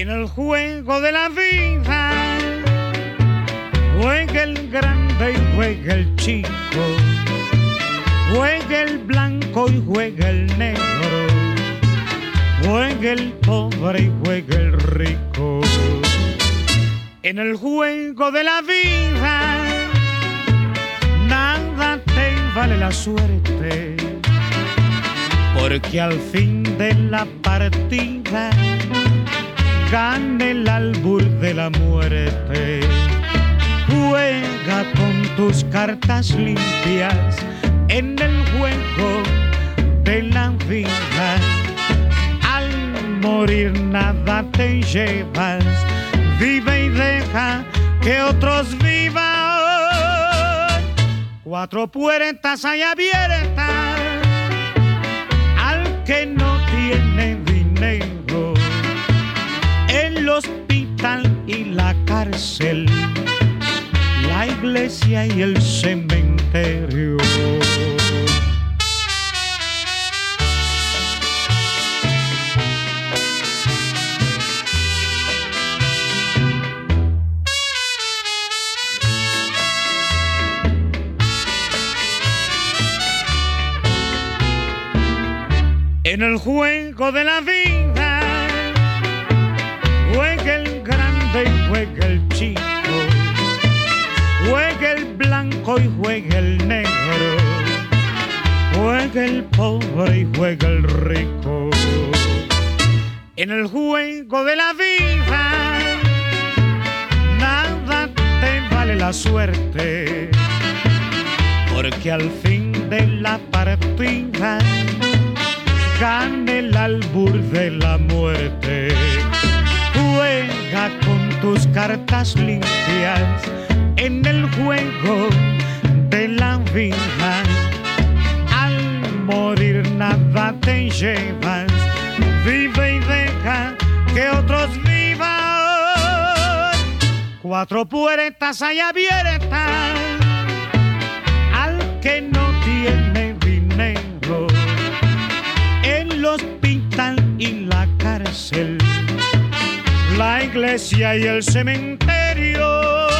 En el juego de la vida juega el grande y juega el chico, juega el blanco y juega el negro, juega el pobre y juega el rico. En el juego de la vida nada te vale la suerte, porque al fin de la partida gana el albur de la muerte. Juega con tus cartas limpias en el juego de la vida. Al morir nada te llevas, vive y deja que otros vivan. Cuatro puertas hay abiertas al que no tiene dinero: el hospital y la cárcel, la iglesia y el cementerio. En el juego de la vida juega el grande y juega el chico, juega el blanco y juega el negro, juega el pobre y juega el rico. En el juego de la vida nada te vale la suerte, porque al fin de la partida gana el albur de la muerte. Juega con tus cartas limpias en el juego de la vida. Al morir nada te llevas, vive y deja que otros vivan. Cuatro puertas hay abiertas al que no tiene dinero: el hospital y la cárcel, la iglesia y el cementerio.